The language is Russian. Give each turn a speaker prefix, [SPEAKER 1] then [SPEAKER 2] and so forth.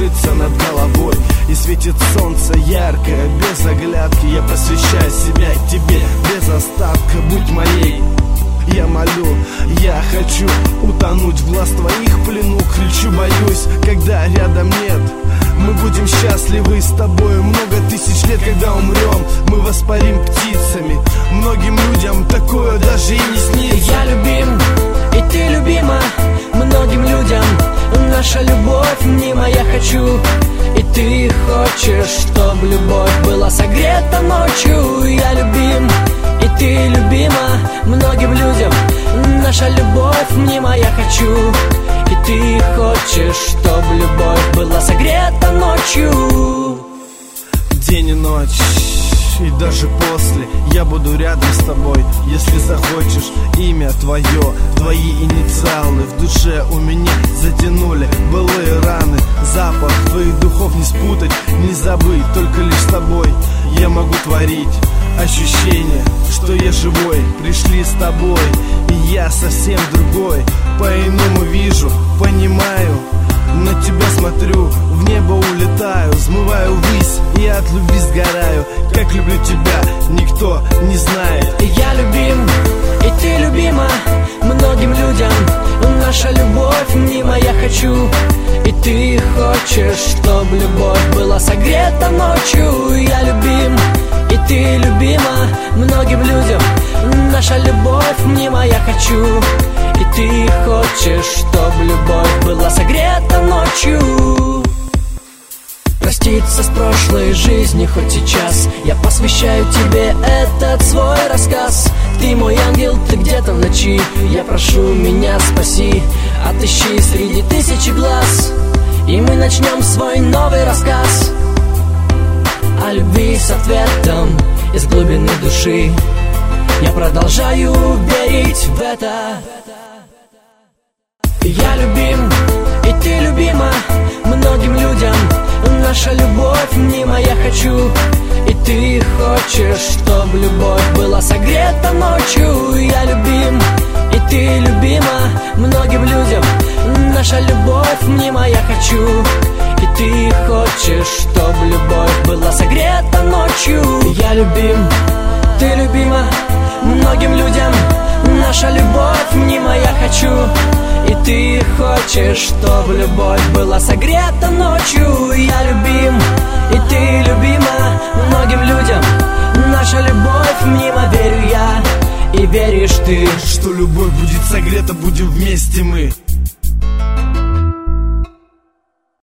[SPEAKER 1] кружится над головой, и светит солнце яркое, без оглядки. Я посвящаю себя тебе без остатка, будь моей. Я молю, я хочу утонуть в глаз твоих плену. Кричу, боюсь, когда рядом нет. Мы будем счастливы с тобой много тысяч лет. Когда умрем, мы воспарим птицами. Многим людям такое даже и не снится.
[SPEAKER 2] Я любим, и ты любима многим людям. Наша любовь мнима, я хочу, и ты хочешь, чтоб любовь была согрета ночью. Я любим, и ты любима многим людям. Наша любовь мнима, я хочу, и ты хочешь, чтоб любовь была согрета ночью.
[SPEAKER 1] День и ночь, и даже после я буду рядом с тобой. Если захочешь, имя твое, твои инициалы в душе у меня затянули былые раны. Запах твоих духов не спутать, не забыть, только лишь с тобой я могу творить. Ощущение, что я живой, пришли с тобой, и я совсем другой. По-иному вижу, понимаю, на тебя смотрю, в небо улетаю, взмываю ввысь и от любви сгораю. Как люблю тебя, никто не знает.
[SPEAKER 2] Я любим, и ты любима многим людям. Наша любовь мнима, я хочу, и ты хочешь, чтоб любовь была согрета ночью. Я любим, и ты любима многим людям. Наша любовь мнима, я хочу, и ты хочешь, чтоб любовь была согрета ночью. Проститься с прошлой жизнью хоть сейчас. Я посвящаю тебе этот свой рассказ. Ты мой ангел, ты где-то в ночи. Я прошу, меня спаси, отыщи среди тысячи глаз, и мы начнем свой новый рассказ о любви с ответом из глубины души. Я продолжаю верить в это. Я любим, и ты любима многим людям. Наша любовь мнима, я хочу, и ты хочешь, чтоб любовь была согрета ночью. Я любим, и ты любима многим людям. Наша любовь мнима, я хочу, и ты хочешь, чтоб любовь была согрета ночью. Я любим, ты любима многим людям. Наша любовь мнима, я хочу, и ты хочешь, чтоб любовь была согрета ночью. Я любим, и ты любима многим людям. Наша любовь мнима, верю я, и веришь ты,
[SPEAKER 1] что любовь будет согрета, будем вместе мы.